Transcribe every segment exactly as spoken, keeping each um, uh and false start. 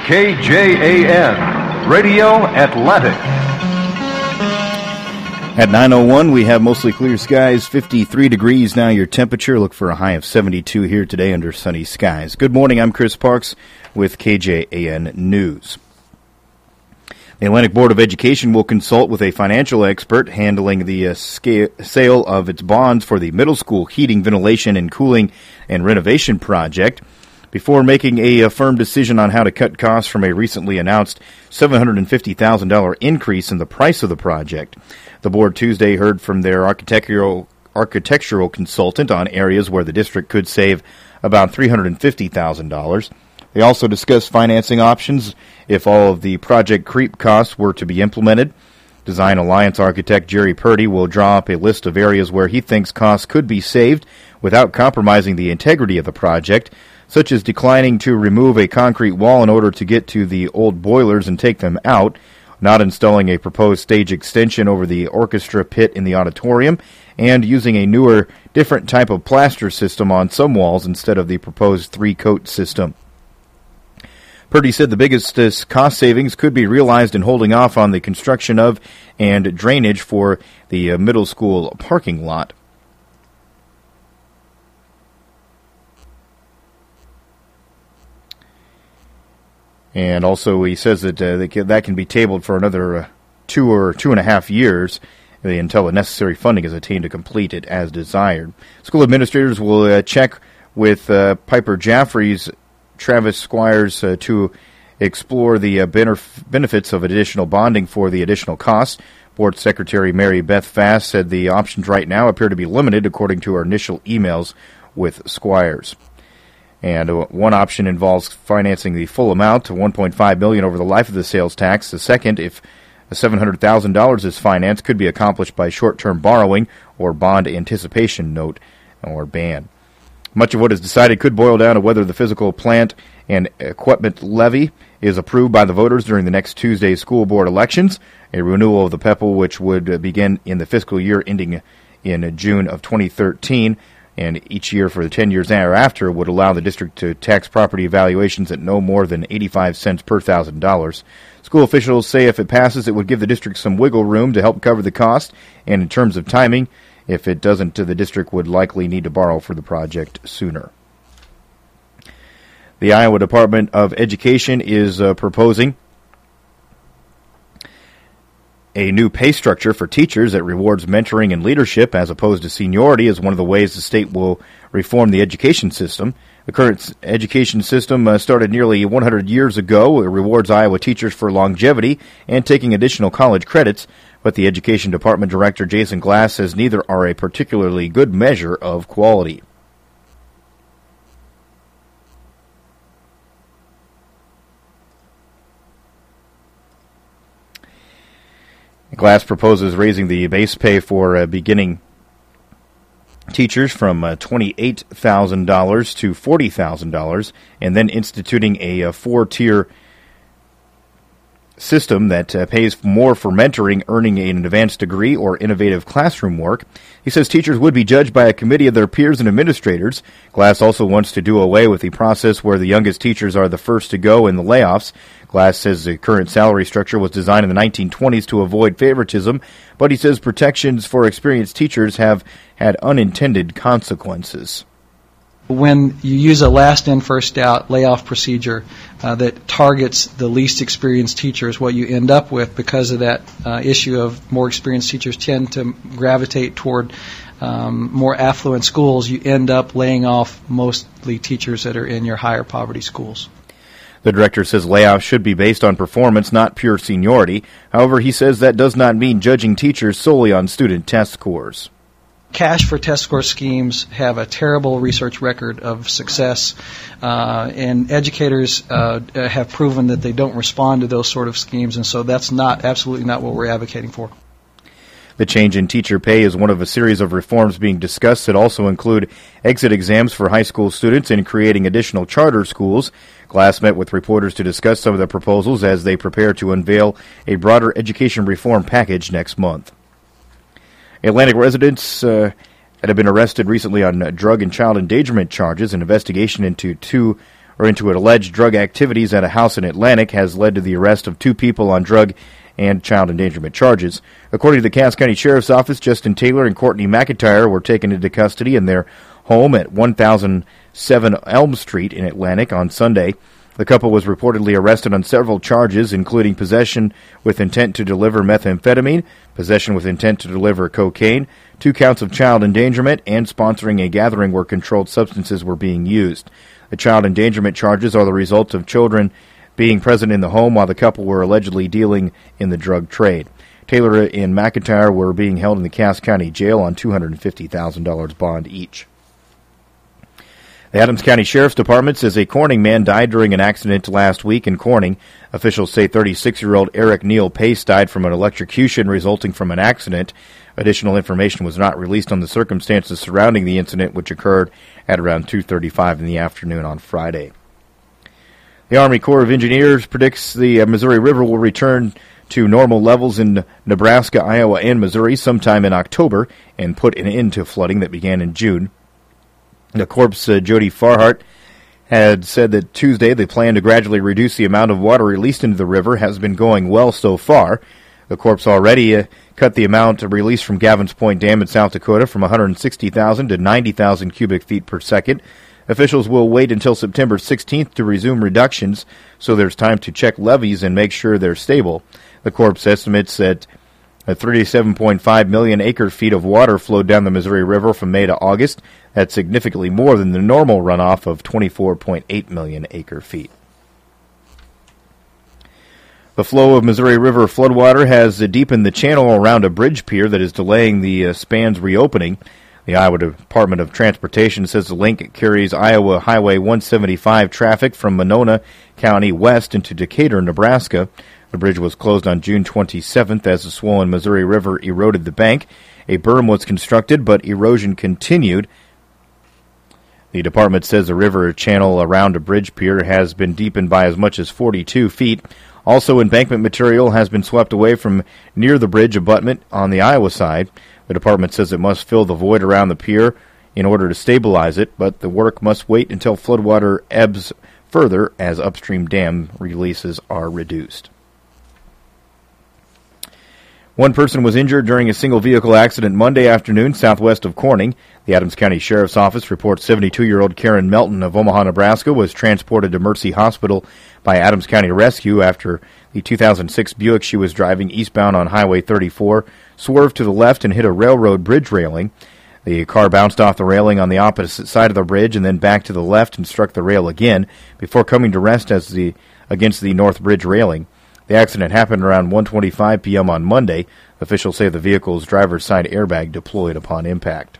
K J A N, Radio Atlantic. At nine oh one, we have mostly clear skies, fifty-three degrees now your temperature. Look for a high of seventy-two here today under sunny skies. Good morning, I'm Chris Parks with K J A N News. The Atlantic Board of Education will consult with a financial expert handling the uh, scale, sale of its bonds for the middle school heating, ventilation, and cooling and renovation project before making a, a firm decision on how to cut costs from a recently announced seven hundred fifty thousand dollars increase in the price of the project. The board Tuesday heard from their architectural architectural consultant on areas where the district could save about three hundred fifty thousand dollars. They also discussed financing options if all of the project creep costs were to be implemented. Design Alliance architect Jerry Purdy will draw up a list of areas where he thinks costs could be saved without compromising the integrity of the project, such as declining to remove a concrete wall in order to get to the old boilers and take them out, not installing a proposed stage extension over the orchestra pit in the auditorium, and using a newer, different type of plaster system on some walls instead of the proposed three-coat system. Purdy said the biggest uh, cost savings could be realized in holding off on the construction of and drainage for the uh, middle school parking lot. And also he says that uh, that can be tabled for another uh, two or two and a half years uh, until the necessary funding is attained to complete it as desired. School administrators will uh, check with uh, Piper Jaffray's Travis Squires uh, to explore the uh, benef- benefits of additional bonding for the additional costs. Board Secretary Mary Beth Fass said the options right now appear to be limited according to our initial emails with Squires. And uh, one option involves financing the full amount to one point five million dollars over the life of the sales tax. The second, if seven hundred thousand dollars is financed, could be accomplished by short-term borrowing or bond anticipation note or ban. Much of what is decided could boil down to whether the physical plant and equipment levy is approved by the voters during the next Tuesday's school board elections, a renewal of the P E P L which would begin in the fiscal year ending in June of twenty thirteen, and each year for the ten years thereafter would allow the district to tax property valuations at no more than eighty-five cents per thousand dollars. School officials say if it passes, it would give the district some wiggle room to help cover the cost, and in terms of timing, if it doesn't, the district would likely need to borrow for the project sooner. The Iowa Department of Education is uh, proposing a new pay structure for teachers that rewards mentoring and leadership as opposed to seniority as one of the ways the state will reform the education system. The current education system uh, started nearly one hundred years ago. It rewards Iowa teachers for longevity and taking additional college credits, but the Education Department Director Jason Glass says neither are a particularly good measure of quality. Glass proposes raising the base pay for uh, beginning teachers from uh, twenty-eight thousand dollars to forty thousand dollars, and then instituting a, a four-tier system that uh, pays more for mentoring, earning an advanced degree, or innovative classroom work. He says teachers would be judged by a committee of their peers and administrators. Glass also wants to do away with the process where the youngest teachers are the first to go in the layoffs. Glass says the current salary structure was designed in the nineteen twenties to avoid favoritism, but he says protections for experienced teachers have had unintended consequences. When you use a last-in, first-out layoff procedure uh, that targets the least experienced teachers, what you end up with because of that uh, issue of more experienced teachers tend to gravitate toward um, more affluent schools, you end up laying off mostly teachers that are in your higher poverty schools. The director says layoffs should be based on performance, not pure seniority. However, he says that does not mean judging teachers solely on student test scores. Cash for test score schemes have a terrible research record of success, uh, and educators uh, have proven that they don't respond to those sort of schemes, and so that's not absolutely not what we're advocating for. The change in teacher pay is one of a series of reforms being discussed that also include exit exams for high school students and creating additional charter schools. Glass met with reporters to discuss some of the proposals as they prepare to unveil a broader education reform package next month. Atlantic residents uh, that have been arrested recently on uh, drug and child endangerment charges. An investigation into two or into alleged drug activities at a house in Atlantic has led to the arrest of two people on drug and child endangerment charges. According to the Cass County Sheriff's Office, Justin Taylor and Courtney McIntyre were taken into custody in their home at one thousand seven Elm Street in Atlantic on Sunday. The couple was reportedly arrested on several charges, including possession with intent to deliver methamphetamine, possession with intent to deliver cocaine, two counts of child endangerment, and sponsoring a gathering where controlled substances were being used. The child endangerment charges are the result of children being present in the home while the couple were allegedly dealing in the drug trade. Taylor and McIntyre were being held in the Cass County Jail on two hundred fifty thousand dollars bond each. The Adams County Sheriff's Department says a Corning man died during an accident last week in Corning. Officials say thirty-six-year-old Eric Neal Pace died from an electrocution resulting from an accident. Additional information was not released on the circumstances surrounding the incident, which occurred at around two thirty-five in the afternoon on Friday. The Army Corps of Engineers predicts the Missouri River will return to normal levels in Nebraska, Iowa, and Missouri sometime in October and put an end to flooding that began in June. The Corps' uh, Jody Farhart had said that Tuesday the plan to gradually reduce the amount of water released into the river has been going well so far. The Corps already uh, cut the amount released from Gavin's Point Dam in South Dakota from one hundred sixty thousand to ninety thousand cubic feet per second. Officials will wait until September sixteenth to resume reductions, so there's time to check levees and make sure they're stable. The Corps estimates that thirty-seven point five million acre-feet of water flowed down the Missouri River from May to August. That's significantly more than the normal runoff of twenty-four point eight million acre-feet. The flow of Missouri River floodwater has deepened the channel around a bridge pier that is delaying the uh, span's reopening. The Iowa Department of Transportation says the link carries Iowa Highway one seventy-five traffic from Monona County west into Decatur, Nebraska. The bridge was closed on June twenty-seventh as the swollen Missouri River eroded the bank. A berm was constructed, but erosion continued. The department says the river channel around a bridge pier has been deepened by as much as forty-two feet. Also, embankment material has been swept away from near the bridge abutment on the Iowa side. The department says it must fill the void around the pier in order to stabilize it, but the work must wait until floodwater ebbs further as upstream dam releases are reduced. One person was injured during a single-vehicle accident Monday afternoon southwest of Corning. The Adams County Sheriff's Office reports seventy-two-year-old Karen Melton of Omaha, Nebraska, was transported to Mercy Hospital by Adams County Rescue after the two thousand six Buick she was driving eastbound on Highway thirty-four swerved to the left and hit a railroad bridge railing. The car bounced off the railing on the opposite side of the bridge and then back to the left and struck the rail again before coming to rest as the against the north bridge railing. The accident happened around one twenty-five p.m. on Monday. Officials say the vehicle's driver's side airbag deployed upon impact.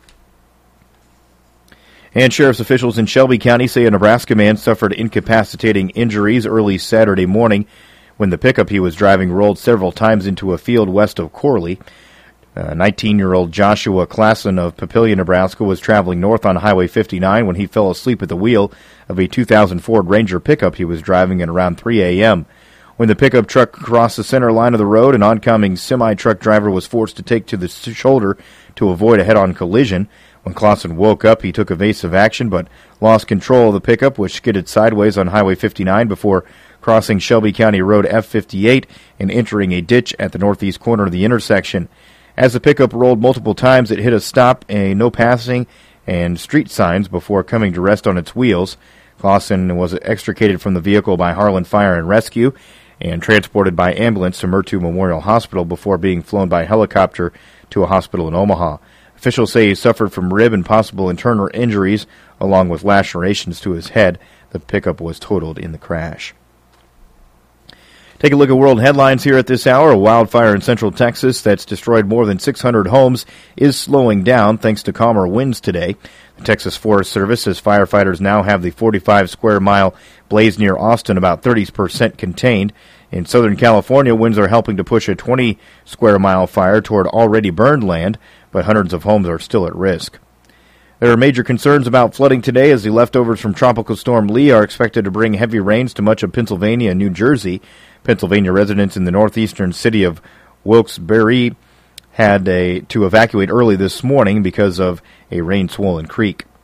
And sheriff's officials in Shelby County say a Nebraska man suffered incapacitating injuries early Saturday morning when the pickup he was driving rolled several times into a field west of Corley. Uh, nineteen-year-old Joshua Klassen of Papillion, Nebraska, was traveling north on Highway fifty-nine when he fell asleep at the wheel of a two thousand Ford Ranger pickup he was driving at around three a.m. When the pickup truck crossed the center line of the road, an oncoming semi-truck driver was forced to take to the shoulder to avoid a head-on collision. When Clausen woke up, he took evasive action but lost control of the pickup, which skidded sideways on Highway fifty-nine before crossing Shelby County Road F fifty-eight and entering a ditch at the northeast corner of the intersection. As the pickup rolled multiple times, it hit a stop, a no passing, and street signs before coming to rest on its wheels. Clausen was extricated from the vehicle by Harlan Fire and Rescue and transported by ambulance to Murtu Memorial Hospital before being flown by helicopter to a hospital in Omaha. Officials say he suffered from rib and possible internal injuries, along with lacerations to his head. The pickup was totaled in the crash. Take a look at world headlines here at this hour. A wildfire in central Texas that's destroyed more than six hundred homes is slowing down thanks to calmer winds today. The Texas Forest Service says firefighters now have the forty-five square mile blaze near Austin about thirty percent contained. In Southern California, winds are helping to push a twenty square mile fire toward already burned land, but hundreds of homes are still at risk. There are major concerns about flooding today as the leftovers from Tropical Storm Lee are expected to bring heavy rains to much of Pennsylvania and New Jersey. Pennsylvania residents in the northeastern city of Wilkes-Barre had a, to evacuate early this morning because of a rain-swollen creek.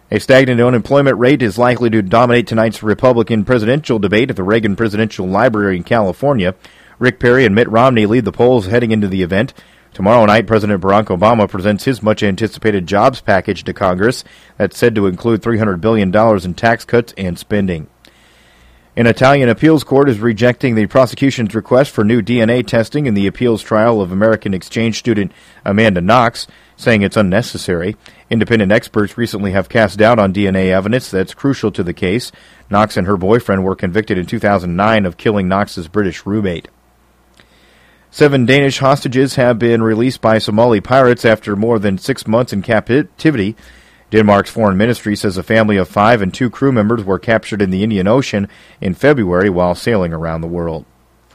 A stagnant unemployment rate is likely to dominate tonight's Republican presidential debate at the Reagan Presidential Library in California. Rick Perry and Mitt Romney lead the polls heading into the event. Tomorrow night, President Barack Obama presents his much-anticipated jobs package to Congress that's said to include three hundred billion dollars in tax cuts and spending. An Italian appeals court is rejecting the prosecution's request for new D N A testing in the appeals trial of American exchange student Amanda Knox, saying it's unnecessary. Independent experts recently have cast doubt on D N A evidence that's crucial to the case. Knox and her boyfriend were convicted in two thousand nine of killing Knox's British roommate. Seven Danish hostages have been released by Somali pirates after more than six months in captivity. Denmark's foreign ministry says a family of five and two crew members were captured in the Indian Ocean in February while sailing around the world.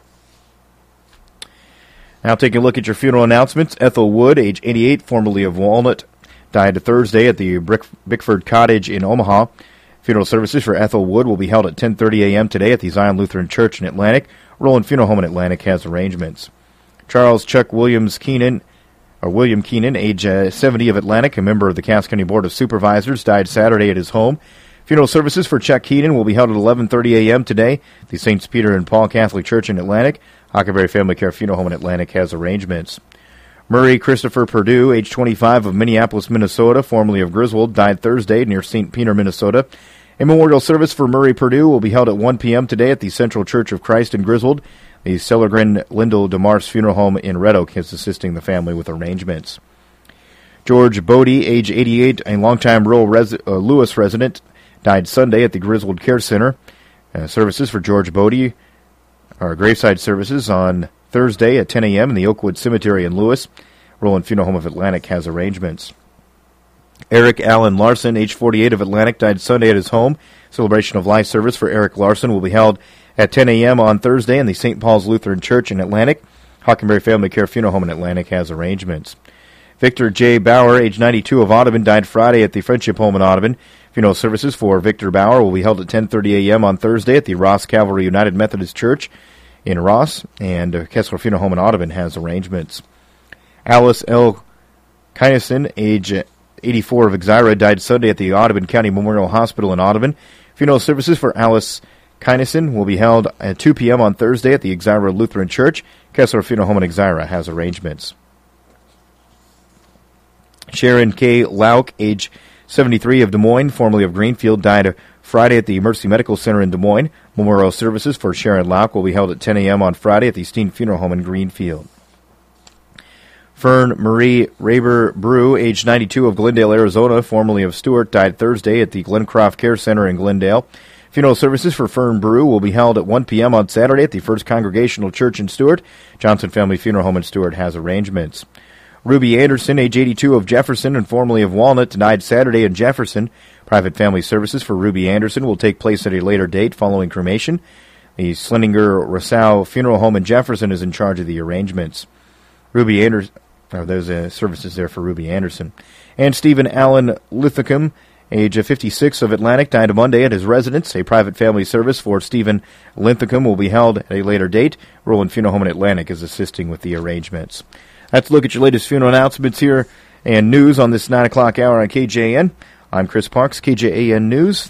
Now taking a look at your funeral announcements. Ethel Wood, age eighty-eight, formerly of Walnut, died Thursday at the Brick- Bickford Cottage in Omaha. Funeral services for Ethel Wood will be held at ten thirty a.m. today at the Zion Lutheran Church in Atlantic. Roland Funeral Home in Atlantic has arrangements. Charles Chuck Williams Keenan, or William Keenan, age uh, seventy, of Atlantic, a member of the Cass County Board of Supervisors, died Saturday at his home. Funeral services for Chuck Keenan will be held at eleven thirty a.m. today at the Saints Peter and Paul Catholic Church in Atlantic. Huckleberry Family Care Funeral Home in Atlantic has arrangements. Murray Christopher Purdue, age twenty-five, of Minneapolis, Minnesota, formerly of Griswold, died Thursday near Saint Peter, Minnesota. A memorial service for Murray Purdue will be held at one p.m. today at the Central Church of Christ in Griswold. The Cellergren Lindell DeMars Funeral Home in Red Oak is assisting the family with arrangements. George Bodie, age eighty-eight, a longtime rural res- uh, Lewis resident, died Sunday at the Griswold Care Center. Uh, services for George Bodie are graveside services on Thursday at ten a.m. in the Oakwood Cemetery in Lewis. Roland Funeral Home of Atlantic has arrangements. Eric Allen Larson, age forty-eight, of Atlantic, died Sunday at his home. Celebration of life service for Eric Larson will be held at ten a.m. on Thursday in the Saint Paul's Lutheran Church in Atlantic. Hockenberry Family Care Funeral Home in Atlantic has arrangements. Victor J. Bauer, age ninety-two, of Audubon, died Friday at the Friendship Home in Audubon. Funeral services for Victor Bauer will be held at ten thirty a.m. on Thursday at the Ross Calvary United Methodist Church in Ross, and uh, Kessler Funeral Home in Audubon has arrangements. Alice L. Kynison, age eighty-four, of Exira, died Sunday at the Audubon County Memorial Hospital in Audubon. Funeral services for Alice Kynison will be held at two p.m. on Thursday at the Exira Lutheran Church. Kessler Funeral Home in Exira has arrangements. Sharon K. Lauk, age seventy-three, of Des Moines, formerly of Greenfield, died Friday at the Mercy Medical Center in Des Moines. Memorial services for Sharon Lauk will be held at ten a.m. on Friday at the Steen Funeral Home in Greenfield. Fern Marie Raber Brew, age ninety-two, of Glendale, Arizona, formerly of Stewart, died Thursday at the Glencroft Care Center in Glendale. Funeral services for Fern Brew will be held at one p.m. on Saturday at the First Congregational Church in Stewart. Johnson Family Funeral Home in Stewart has arrangements. Ruby Anderson, age eighty-two, of Jefferson and formerly of Walnut, died Saturday in Jefferson. Private family services for Ruby Anderson will take place at a later date following cremation. The Slindinger Rousseau Funeral Home in Jefferson is in charge of the arrangements. Ruby Anderson, oh, there's uh, services there for Ruby Anderson. And Stephen Allen Lithicum, age fifty-six, of Atlantic, died Monday at his residence. A private family service for Stephen Linthicum will be held at a later date. Roland Funeral Home in Atlantic is assisting with the arrangements. That's a look at your latest funeral announcements here and news on this nine o'clock hour on K J A N. I'm Chris Parks, K J A N News.